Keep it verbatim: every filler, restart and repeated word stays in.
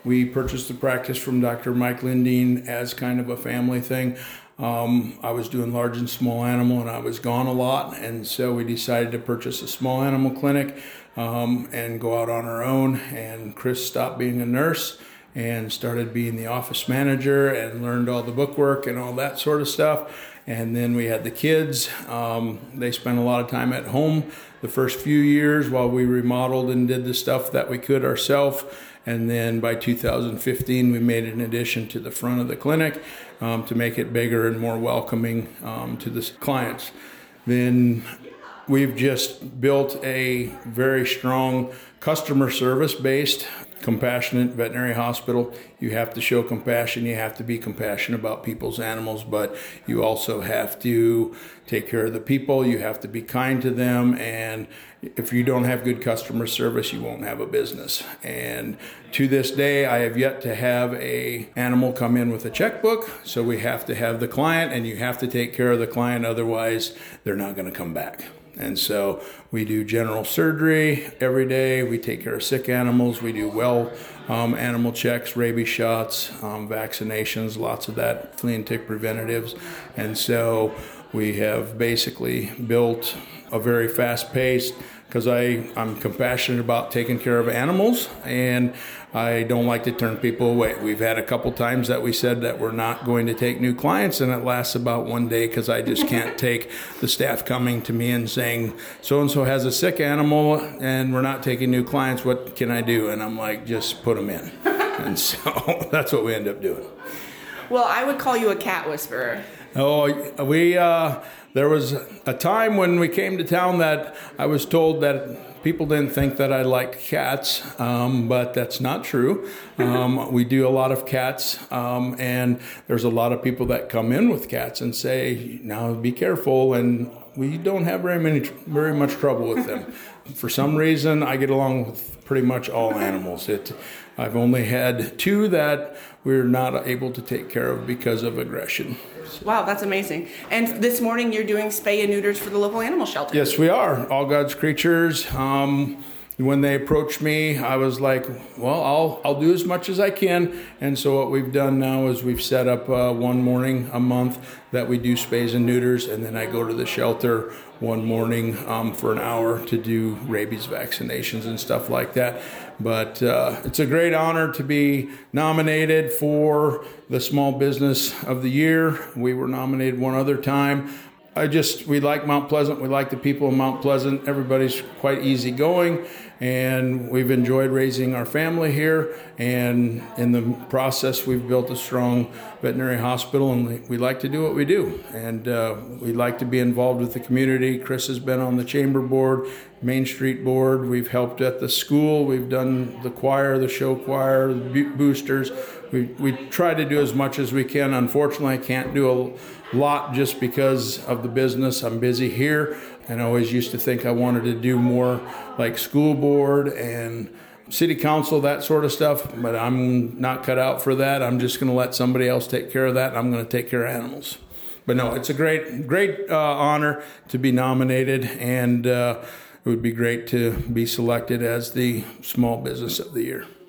We purchased the practice from Doctor Mike Lindeen as kind of a family thing. Um, I was doing large and small animal and I was gone a lot, and so we decided to purchase a small animal clinic um, and go out on our own. And Chris stopped being a nurse and started being the office manager and learned all the bookwork and all that sort of stuff. And then we had the kids. Um, they spent a lot of time at home the first few years while we remodeled and did the stuff that we could ourselves. And then by two thousand fifteen, we made an addition to the front of the clinic um, to make it bigger and more welcoming um, to the clients. Then we've just built a very strong customer service based compassionate veterinary hospital. You have to show compassion. You have to be compassionate about people's animals, but you also have to take care of the people. You have to be kind to them. And if you don't have good customer service, you won't have a business. And to this day, I have yet to have a animal come in with a checkbook. So we have to have the client, and you have to take care of the client. Otherwise, they're not going to come back. And so we do general surgery every day. We take care of sick animals. We do well um, animal checks, rabies shots, um, vaccinations, lots of that, flea and tick preventatives. And so we have basically built a very fast-paced, because I'm compassionate about taking care of animals, and I don't like to turn people away. We've had a couple times that we said that we're not going to take new clients, and it lasts about one day because I just can't take the staff coming to me and saying, so-and-so has a sick animal and we're not taking new clients, what can I do? And I'm like, just put them in. And so that's what we end up doing. Well, I would call you a cat whisperer. Oh, we, uh, there was a time when we came to town that I was told that people didn't think that I liked cats, um, but that's not true. Um, we do a lot of cats, um, and there's a lot of people that come in with cats and say, now be careful, and we don't have very many, very much trouble with them. For some reason, I get along with pretty much all animals. It, I've only had two that we're not able to take care of because of aggression. Wow, that's amazing. And this morning you're doing spay and neuters for the local animal shelter. Yes, we are. All God's creatures. Um, when they approached me, I was like, well, I'll I'll do as much as I can. And so what we've done now is we've set up uh, one morning a month that we do spays and neuters, and then I go to the shelter one morning um, for an hour to do rabies vaccinations and stuff like that. But uh, it's a great honor to be nominated for the Small Business of the Year. We were nominated one other time. I just, we like Mount Pleasant. We like the people of Mount Pleasant. Everybody's quite easygoing, and we've enjoyed raising our family here. And in the process, we've built a strong veterinary hospital, and we like to do what we do. And uh, we like to be involved with the community. Chris has been on the chamber board, Main Street board. We've helped at the school. We've done the choir, the show choir, the boosters. We we try to do as much as we can. Unfortunately, I can't do a lot just because of the business. I'm busy here, and I always used to think I wanted to do more like school board and city council, that sort of stuff, but I'm not cut out for that. I'm just going to let somebody else take care of that. I'm going to take care of animals. But no, it's a great, great uh, honor to be nominated, and uh, it would be great to be selected as the Small Business of the Year.